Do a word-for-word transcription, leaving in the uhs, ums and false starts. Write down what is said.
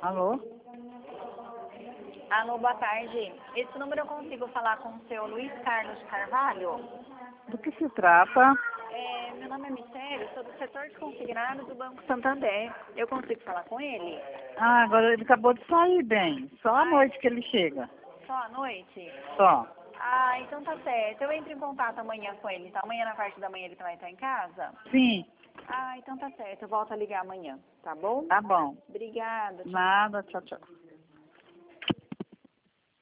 Alô? Alô, boa tarde. Esse número eu consigo falar com o seu Luiz Carlos Carvalho? Do que se trata? É, meu nome é Michele, sou do setor de consignado do Banco Santander. Eu consigo falar com ele? Ah, agora ele acabou de sair, bem. Só à noite que ele chega. Só à noite? Só. Ah, então tá certo. Eu entro em contato amanhã com ele, tá? Amanhã na parte da manhã ele vai estar em casa? Sim. Ah, então tá certo. Eu volto a ligar amanhã, tá bom? Tá bom. Obrigada. Tchau. Nada, tchau, tchau.